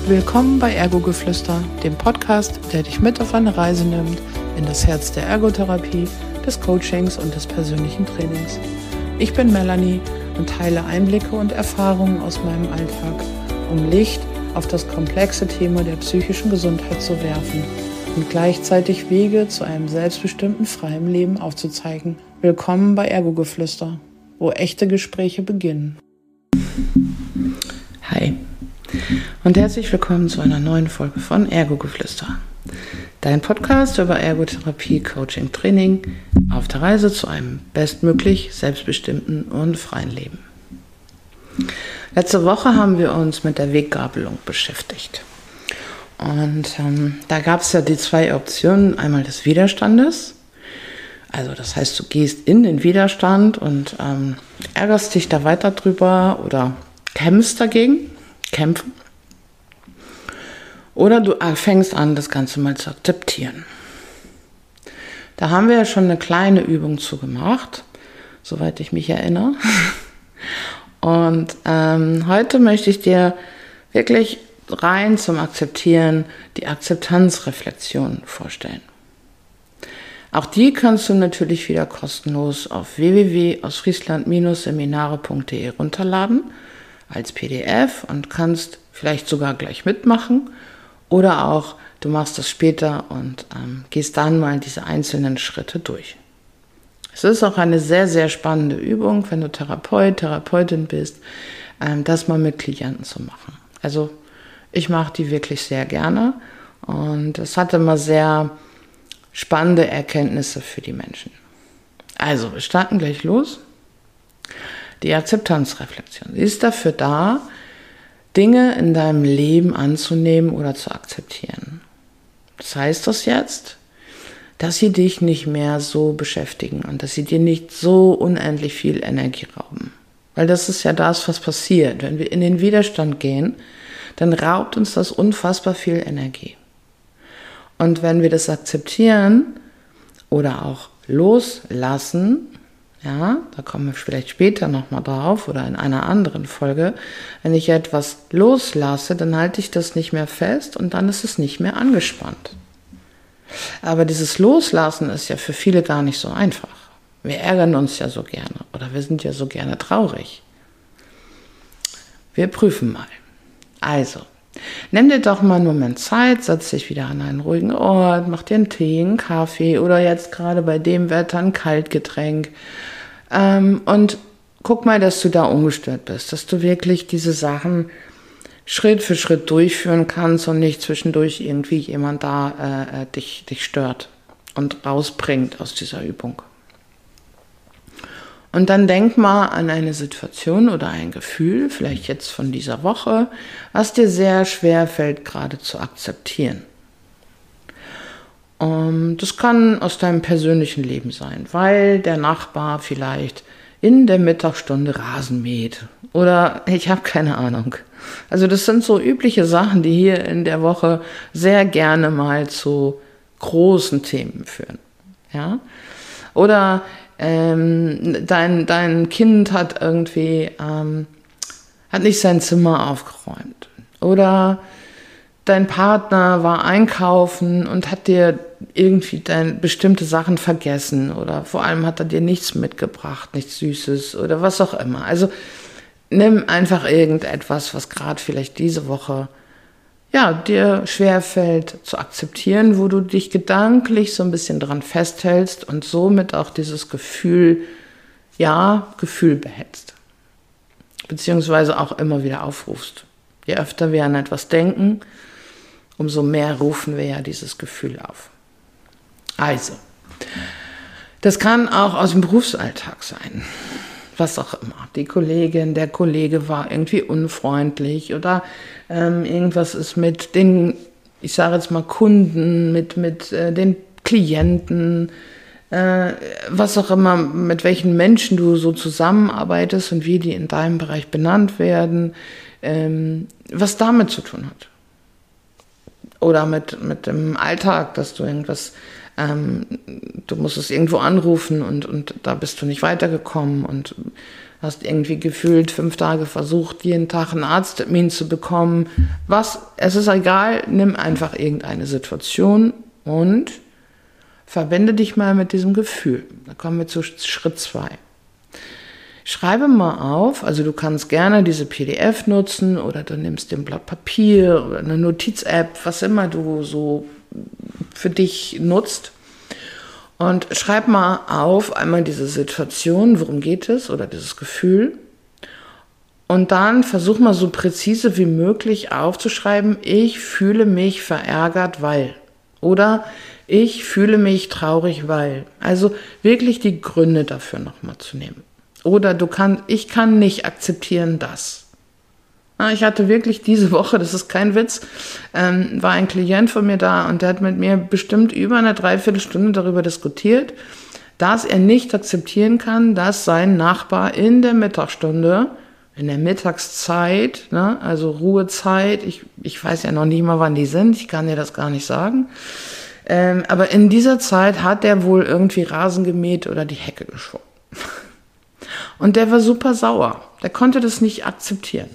Willkommen bei Ergo-Geflüster, dem Podcast, der dich mit auf eine Reise nimmt in das Herz der Ergotherapie, des Coachings und des persönlichen Trainings. Ich bin Melanie und teile Einblicke und Erfahrungen aus meinem Alltag, um Licht auf das komplexe Thema der psychischen Gesundheit zu werfen und gleichzeitig Wege zu einem selbstbestimmten, freien Leben aufzuzeigen. Willkommen bei Ergo-Geflüster, wo echte Gespräche beginnen. Hi und herzlich willkommen zu einer neuen Folge von Ergo-Geflüster. Dein Podcast über Ergotherapie, Coaching, Training auf der Reise zu einem bestmöglich selbstbestimmten und freien Leben. Letzte Woche haben wir uns mit der Weggabelung beschäftigt. Und da gab es ja die zwei Optionen, einmal des Widerstandes. Also das heißt, du gehst in den Widerstand und ärgerst dich da weiter drüber oder kämpfst dagegen, kämpfen. Oder du fängst an, das Ganze mal zu akzeptieren. Da haben wir ja schon eine kleine Übung zu gemacht, soweit ich mich erinnere. Und heute möchte ich dir wirklich rein zum Akzeptieren die Akzeptanzreflexion vorstellen. Auch die kannst du natürlich wieder kostenlos auf www.ausfriesland-seminare.de runterladen als PDF und kannst vielleicht sogar gleich mitmachen oder auch du machst das später und gehst dann mal diese einzelnen Schritte durch. Es ist auch eine sehr, sehr spannende Übung, wenn du Therapeut, Therapeutin bist, das mal mit Klienten zu machen. Also ich mache die wirklich sehr gerne und es hat immer sehr spannende Erkenntnisse für die Menschen. Also, wir starten gleich los. Die Akzeptanzreflexion ist dafür da, Dinge in deinem Leben anzunehmen oder zu akzeptieren. Das heißt das jetzt, dass sie dich nicht mehr so beschäftigen und dass sie dir nicht so unendlich viel Energie rauben. Weil das ist ja das, was passiert. Wenn wir in den Widerstand gehen, dann raubt uns das unfassbar viel Energie. Und wenn wir das akzeptieren oder auch loslassen, ja, da kommen wir vielleicht später nochmal drauf oder in einer anderen Folge, wenn ich etwas loslasse, dann halte ich das nicht mehr fest und dann ist es nicht mehr angespannt. Aber dieses Loslassen ist ja für viele gar nicht so einfach. Wir ärgern uns ja so gerne oder wir sind ja so gerne traurig. Wir prüfen mal. Also, nimm dir doch mal einen Moment Zeit, setz dich wieder an einen ruhigen Ort, mach dir einen Tee, einen Kaffee oder jetzt gerade bei dem Wetter ein Kaltgetränk und guck mal, dass du da ungestört bist, dass du wirklich diese Sachen Schritt für Schritt durchführen kannst und nicht zwischendurch irgendwie jemand da dich stört und rausbringt aus dieser Übung. Und dann denk mal an eine Situation oder ein Gefühl, vielleicht jetzt von dieser Woche, was dir sehr schwer fällt, gerade zu akzeptieren. Das kann aus deinem persönlichen Leben sein, weil der Nachbar vielleicht in der Mittagsstunde Rasen mäht oder ich habe keine Ahnung. Also das sind so übliche Sachen, die hier in der Woche sehr gerne mal zu großen Themen führen. Ja? Oder dein Kind hat irgendwie hat nicht sein Zimmer aufgeräumt oder dein Partner war einkaufen und hat dir irgendwie bestimmte Sachen vergessen oder vor allem hat er dir nichts mitgebracht, nichts Süßes oder was auch immer. Also nimm einfach irgendetwas, was gerade vielleicht diese Woche dir schwerfällt zu akzeptieren, wo du dich gedanklich so ein bisschen dran festhältst und somit auch dieses Gefühl behältst. Beziehungsweise auch immer wieder aufrufst. Je öfter wir an etwas denken, umso mehr rufen wir ja dieses Gefühl auf. Also, das kann auch aus dem Berufsalltag sein. Was auch immer. Die Kollegin, der Kollege war irgendwie unfreundlich oder irgendwas ist mit den, ich sage jetzt mal Kunden, mit den Klienten, was auch immer, mit welchen Menschen du so zusammenarbeitest und wie die in deinem Bereich benannt werden, was damit zu tun hat. Oder mit dem Alltag, dass du irgendwas du musst es irgendwo anrufen und da bist du nicht weitergekommen und hast irgendwie gefühlt 5 Tage versucht, jeden Tag einen Arzttermin zu bekommen. Es ist egal, nimm einfach irgendeine Situation und verbinde dich mal mit diesem Gefühl. Da kommen wir zu Schritt 2. Schreibe mal auf, also du kannst gerne diese PDF nutzen oder du nimmst dir ein Blatt Papier oder eine Notiz-App, was immer du so für dich nutzt. Und schreib mal auf einmal diese Situation, worum geht es, oder dieses Gefühl. Und dann versuch mal so präzise wie möglich aufzuschreiben, ich fühle mich verärgert, weil. Oder ich fühle mich traurig, weil. Also wirklich die Gründe dafür nochmal zu nehmen. Oder ich kann nicht akzeptieren, dass. Ich hatte wirklich diese Woche, das ist kein Witz, war ein Klient von mir da und der hat mit mir bestimmt über eine Dreiviertelstunde darüber diskutiert, dass er nicht akzeptieren kann, dass sein Nachbar in der Mittagsstunde, in der Mittagszeit, ne, also Ruhezeit, ich weiß ja noch nicht mal, wann die sind, ich kann dir das gar nicht sagen, aber in dieser Zeit hat der wohl irgendwie Rasen gemäht oder die Hecke geschoben. Und der war super sauer, der konnte das nicht akzeptieren.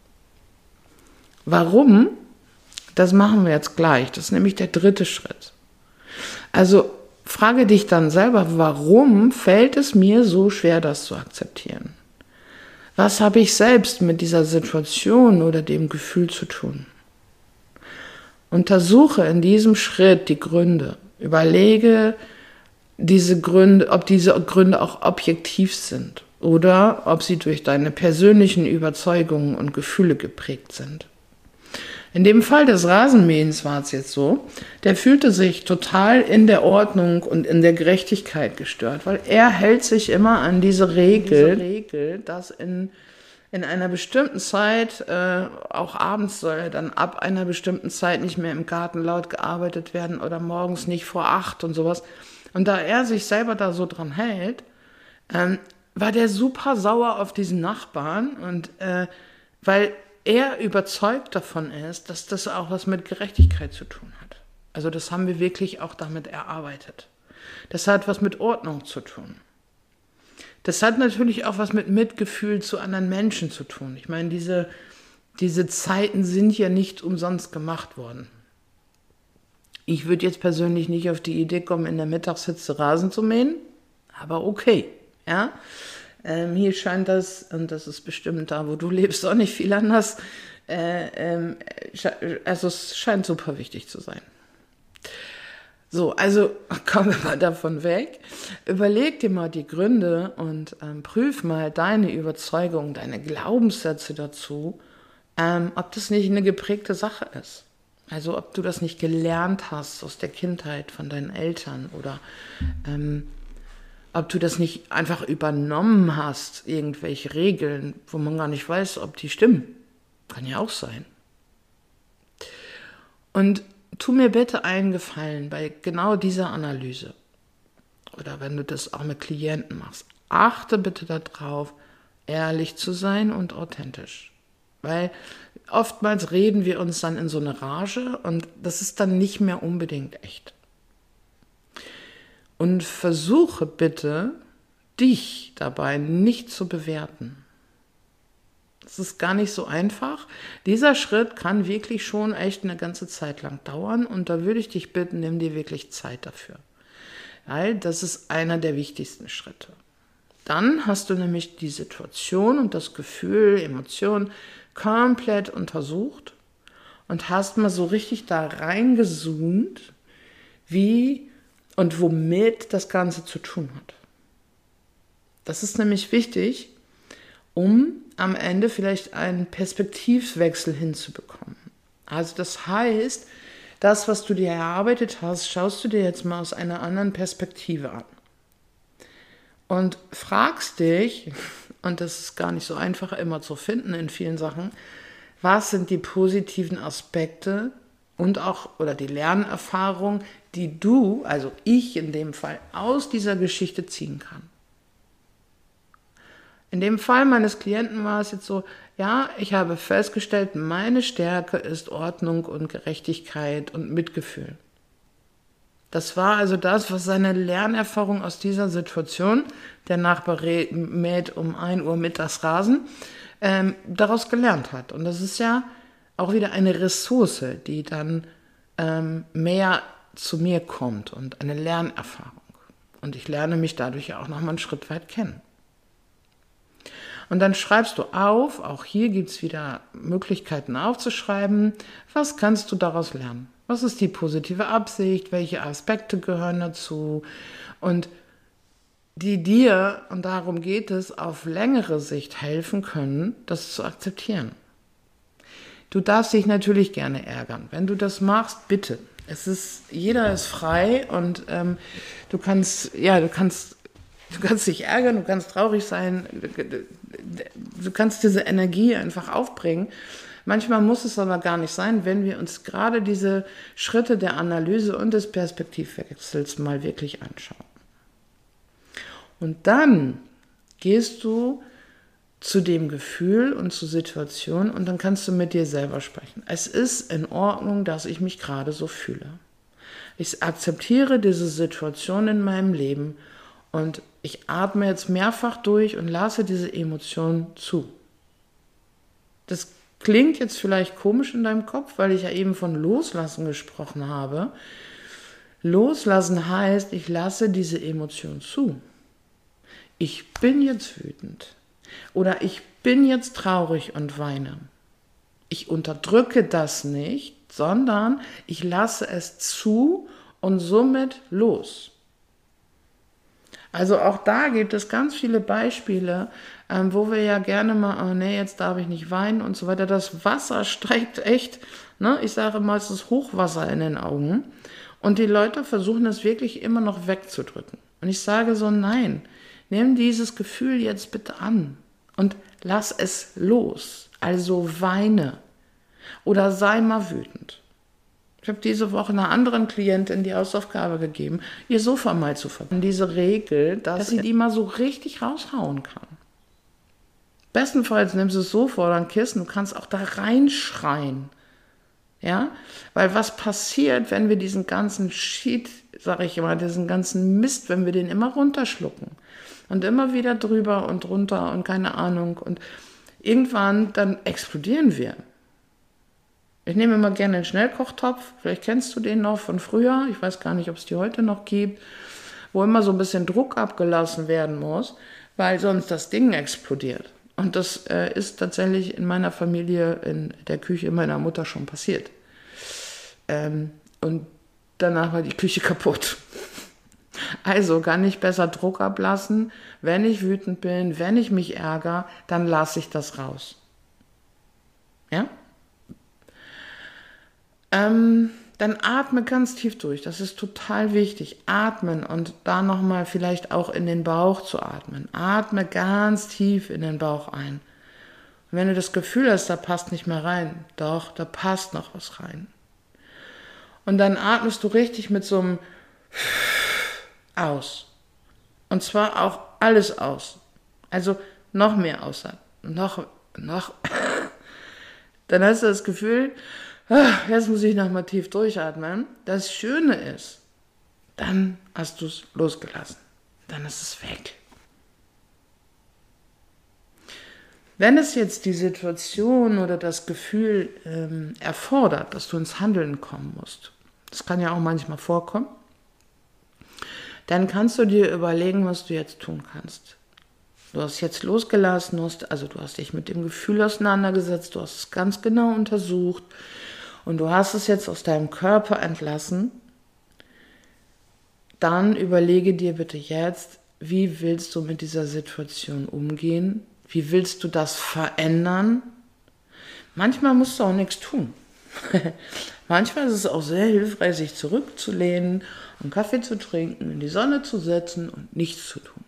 Warum? Das machen wir jetzt gleich. Das ist nämlich der 3. Schritt. Also frage dich dann selber, warum fällt es mir so schwer, das zu akzeptieren? Was habe ich selbst mit dieser Situation oder dem Gefühl zu tun? Untersuche in diesem Schritt die Gründe. Überlege ob diese Gründe auch objektiv sind oder ob sie durch deine persönlichen Überzeugungen und Gefühle geprägt sind. In dem Fall des Rasenmähens war es jetzt so, der fühlte sich total in der Ordnung und in der Gerechtigkeit gestört, weil er hält sich immer an diese Regel, dass in einer bestimmten Zeit, auch abends soll dann ab einer bestimmten Zeit nicht mehr im Garten laut gearbeitet werden oder morgens nicht vor 8 und sowas. Und da er sich selber da so dran hält, war der super sauer auf diesen Nachbarn und weil er überzeugt davon ist, dass das auch was mit Gerechtigkeit zu tun hat. Also das haben wir wirklich auch damit erarbeitet. Das hat was mit Ordnung zu tun. Das hat natürlich auch was mit Mitgefühl zu anderen Menschen zu tun. Ich meine, diese Zeiten sind ja nicht umsonst gemacht worden. Ich würde jetzt persönlich nicht auf die Idee kommen, in der Mittagshitze Rasen zu mähen, aber okay, ja. Hier scheint das, und das ist bestimmt da, wo du lebst, auch nicht viel anders, also es scheint super wichtig zu sein. So, also kommen wir mal davon weg. Überleg dir mal die Gründe und prüf mal deine Überzeugung, deine Glaubenssätze dazu, ob das nicht eine geprägte Sache ist. Also ob du das nicht gelernt hast aus der Kindheit von deinen Eltern oder ob du das nicht einfach übernommen hast, irgendwelche Regeln, wo man gar nicht weiß, ob die stimmen. Kann ja auch sein. Und tu mir bitte einen Gefallen bei genau dieser Analyse. Oder wenn du das auch mit Klienten machst. Achte bitte darauf, ehrlich zu sein und authentisch. Weil oftmals reden wir uns dann in so eine Rage und das ist dann nicht mehr unbedingt echt. Und versuche bitte, dich dabei nicht zu bewerten. Das ist gar nicht so einfach. Dieser Schritt kann wirklich schon echt eine ganze Zeit lang dauern und da würde ich dich bitten, nimm dir wirklich Zeit dafür. Weil das ist einer der wichtigsten Schritte. Dann hast du nämlich die Situation und das Gefühl, Emotionen komplett untersucht und hast mal so richtig da reingezoomt, wie und womit das Ganze zu tun hat. Das ist nämlich wichtig, um am Ende vielleicht einen Perspektivwechsel hinzubekommen. Also das heißt, das, was du dir erarbeitet hast, schaust du dir jetzt mal aus einer anderen Perspektive an. Und fragst dich, und das ist gar nicht so einfach immer zu finden in vielen Sachen, was sind die positiven Aspekte und auch, oder die Lernerfahrung, die du, also ich in dem Fall, aus dieser Geschichte ziehen kann. In dem Fall meines Klienten war es jetzt so, ja, ich habe festgestellt, meine Stärke ist Ordnung und Gerechtigkeit und Mitgefühl. Das war also das, was seine Lernerfahrung aus dieser Situation, der Nachbar mäht um 1 Uhr mittags Rasen, daraus gelernt hat. Und das ist ja auch wieder eine Ressource, die dann mehr zu mir kommt und eine Lernerfahrung. Und ich lerne mich dadurch ja auch nochmal einen Schritt weit kennen. Und dann schreibst du auf, auch hier gibt es wieder Möglichkeiten aufzuschreiben, was kannst du daraus lernen? Was ist die positive Absicht? Welche Aspekte gehören dazu? Und die dir, und darum geht es, auf längere Sicht helfen können, das zu akzeptieren. Du darfst dich natürlich gerne ärgern. Wenn du das machst, bitte. Jeder ist frei und du kannst dich ärgern, du kannst traurig sein, du kannst diese Energie einfach aufbringen. Manchmal muss es aber gar nicht sein, wenn wir uns gerade diese Schritte der Analyse und des Perspektivwechsels mal wirklich anschauen. Und dann gehst du zu dem Gefühl und zur Situation und dann kannst du mit dir selber sprechen. Es ist in Ordnung, dass ich mich gerade so fühle. Ich akzeptiere diese Situation in meinem Leben und ich atme jetzt mehrfach durch und lasse diese Emotion zu. Das klingt jetzt vielleicht komisch in deinem Kopf, weil ich ja eben von Loslassen gesprochen habe. Loslassen heißt, ich lasse diese Emotion zu. Ich bin jetzt wütend oder ich bin jetzt traurig und weine. Ich unterdrücke das nicht, sondern ich lasse es zu und somit los. Also auch da gibt es ganz viele Beispiele, wo wir ja gerne mal, oh nee, jetzt darf ich nicht weinen und so weiter. Das Wasser steigt echt, ne? Ich sage immer, es ist Hochwasser in den Augen. Und die Leute versuchen es wirklich immer noch wegzudrücken. Und ich sage so, nein, nimm dieses Gefühl jetzt bitte an und lass es los. Also weine oder sei mal wütend. Ich habe diese Woche einer anderen Klientin die Hausaufgabe gegeben, ihr Sofa mal zu verbinden. Diese Regel, dass sie die mal so richtig raushauen kann. Bestenfalls nimmst du das Sofa oder ein Kissen, du kannst auch da reinschreien. Ja? Weil was passiert, wenn wir diesen ganzen Shit, sage ich immer, diesen ganzen Mist, wenn wir den immer runterschlucken und immer wieder drüber und runter und keine Ahnung und irgendwann dann explodieren wir. Ich nehme immer gerne einen Schnellkochtopf, vielleicht kennst du den noch von früher, ich weiß gar nicht, ob es die heute noch gibt, wo immer so ein bisschen Druck abgelassen werden muss, weil sonst das Ding explodiert. Und das ist tatsächlich in meiner Familie, in der Küche meiner Mutter schon passiert. Und danach war die Küche kaputt. Also kann ich besser Druck ablassen, wenn ich wütend bin, wenn ich mich ärgere, dann lasse ich das raus. Ja? Dann atme ganz tief durch. Das ist total wichtig. Atmen und da nochmal vielleicht auch in den Bauch zu atmen. Atme ganz tief in den Bauch ein. Und wenn du das Gefühl hast, da passt nicht mehr rein, doch, da passt noch was rein. Und dann atmest du richtig mit so einem aus. Und zwar auch alles aus. Also noch mehr ausatmen. Noch. Dann hast du das Gefühl, jetzt muss ich nochmal tief durchatmen. Das Schöne ist, dann hast du es losgelassen. Dann ist es weg. Wenn es jetzt die Situation oder das Gefühl erfordert, dass du ins Handeln kommen musst, das kann ja auch manchmal vorkommen, dann kannst du dir überlegen, was du jetzt tun kannst. Du hast jetzt losgelassen, du hast dich mit dem Gefühl auseinandergesetzt, du hast es ganz genau untersucht und du hast es jetzt aus deinem Körper entlassen. Dann überlege dir bitte jetzt, wie willst du mit dieser Situation umgehen? Wie willst du das verändern? Manchmal musst du auch nichts tun. Manchmal ist es auch sehr hilfreich, sich zurückzulehnen, einen Kaffee zu trinken, in die Sonne zu setzen und nichts zu tun.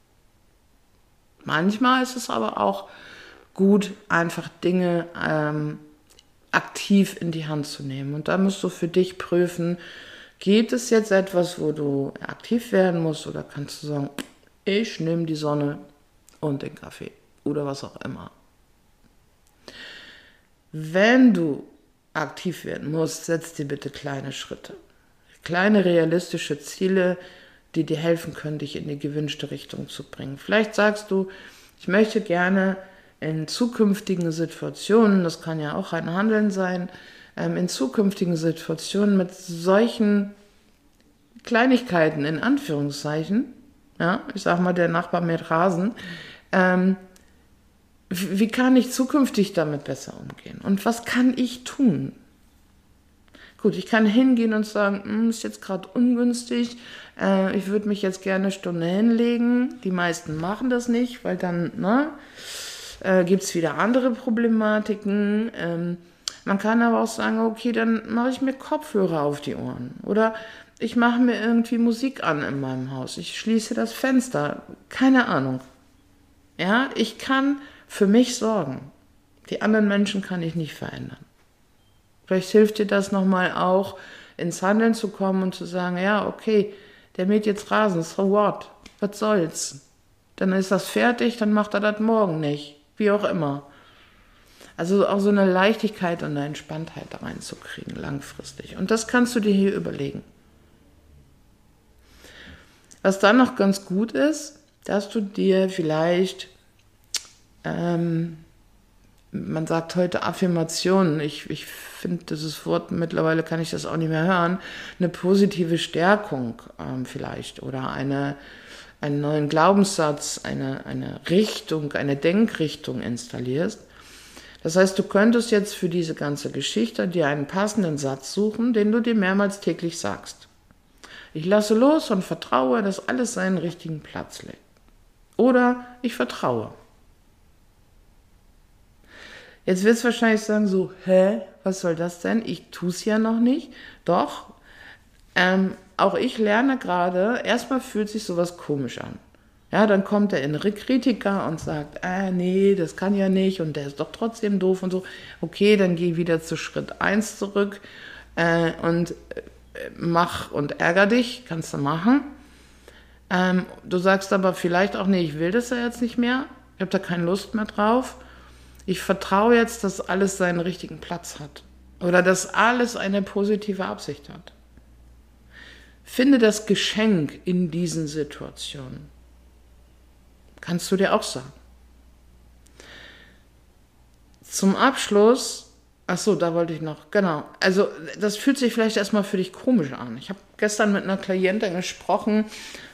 Manchmal ist es aber auch gut, einfach Dinge aktiv in die Hand zu nehmen. Und da musst du für dich prüfen, gibt es jetzt etwas, wo du aktiv werden musst, oder kannst du sagen, ich nehme die Sonne und den Kaffee oder was auch immer. Wenn du aktiv werden musst, setz dir bitte kleine Schritte. Kleine realistische Ziele, die dir helfen können, dich in die gewünschte Richtung zu bringen. Vielleicht sagst du, ich möchte gerne in zukünftigen Situationen, das kann ja auch ein Handeln sein, in zukünftigen Situationen mit solchen Kleinigkeiten, in Anführungszeichen, ja, ich sag mal, der Nachbar mäht Rasen, wie kann ich zukünftig damit besser umgehen? Und was kann ich tun? Gut, ich kann hingehen und sagen, ist jetzt gerade ungünstig, ich würde mich jetzt gerne eine Stunde hinlegen. Die meisten machen das nicht, weil dann gibt es wieder andere Problematiken. Man kann aber auch sagen, okay, dann mache ich mir Kopfhörer auf die Ohren. Oder ich mache mir irgendwie Musik an in meinem Haus. Ich schließe das Fenster. Keine Ahnung. Ja, ich kann für mich sorgen. Die anderen Menschen kann ich nicht verändern. Vielleicht hilft dir das nochmal auch, ins Handeln zu kommen und zu sagen, ja, okay, der mäht jetzt Rasen, so what? Was soll's? Dann ist das fertig, dann macht er das morgen nicht. Wie auch immer. Also auch so eine Leichtigkeit und eine Entspanntheit da reinzukriegen, langfristig. Und das kannst du dir hier überlegen. Was dann noch ganz gut ist, dass du dir vielleicht, man sagt heute Affirmationen, ich finde dieses Wort, mittlerweile kann ich das auch nicht mehr hören, eine positive Stärkung vielleicht oder einen neuen Glaubenssatz, eine Richtung, eine Denkrichtung installierst. Das heißt, du könntest jetzt für diese ganze Geschichte dir einen passenden Satz suchen, den du dir mehrmals täglich sagst. Ich lasse los und vertraue, dass alles seinen richtigen Platz legt. Oder ich vertraue. Jetzt wirst du wahrscheinlich sagen so, was soll das denn? Ich tue es ja noch nicht. Doch, auch ich lerne gerade, erstmal fühlt sich sowas komisch an. Ja, dann kommt der innere Kritiker und sagt, nee, das kann ja nicht und der ist doch trotzdem doof und so. Okay, dann geh wieder zu Schritt 1 zurück und mach und ärger dich, kannst du machen. Du sagst aber vielleicht auch, nee, ich will das ja jetzt nicht mehr, ich habe da keine Lust mehr drauf. Ich vertraue jetzt, dass alles seinen richtigen Platz hat oder dass alles eine positive Absicht hat. Finde das Geschenk in diesen Situationen. Kannst du dir auch sagen. Zum Abschluss, da wollte ich noch, genau, also das fühlt sich vielleicht erstmal für dich komisch an. Ich habe gestern mit einer Klientin gesprochen,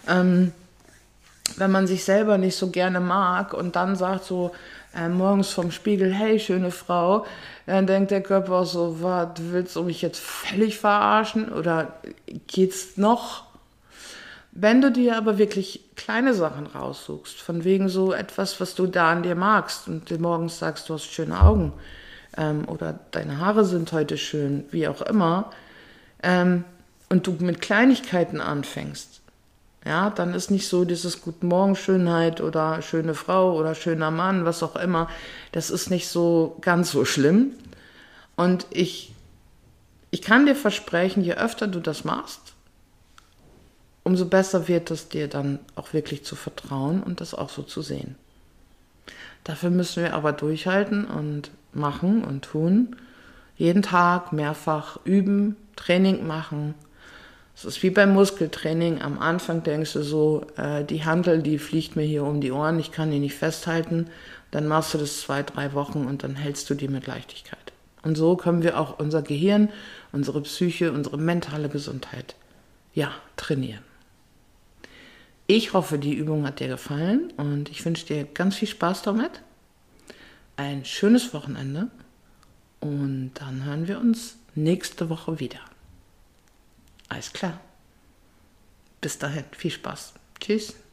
wenn man sich selber nicht so gerne mag und dann sagt so morgens vom Spiegel, hey, schöne Frau, dann denkt der Körper auch so, was, willst du mich jetzt völlig verarschen oder geht's noch? Wenn du dir aber wirklich kleine Sachen raussuchst, von wegen so etwas, was du da an dir magst und dir morgens sagst, du hast schöne Augen oder deine Haare sind heute schön, wie auch immer, und du mit Kleinigkeiten anfängst, ja, dann ist nicht so dieses Guten Morgen Schönheit oder schöne Frau oder schöner Mann, was auch immer, das ist nicht so ganz so schlimm. Und ich kann dir versprechen, je öfter du das machst, umso besser wird es dir dann auch wirklich zu vertrauen und das auch so zu sehen. Dafür müssen wir aber durchhalten und machen und tun. Jeden Tag mehrfach üben, Training machen. Es ist wie beim Muskeltraining. Am Anfang denkst du so, die Hantel, die fliegt mir hier um die Ohren, ich kann die nicht festhalten. Dann machst du das 2-3 Wochen und dann hältst du die mit Leichtigkeit. Und so können wir auch unser Gehirn, unsere Psyche, unsere mentale Gesundheit, trainieren. Ich hoffe, die Übung hat dir gefallen und ich wünsche dir ganz viel Spaß damit. Ein schönes Wochenende und dann hören wir uns nächste Woche wieder. Alles klar. Bis dahin, viel Spaß. Tschüss.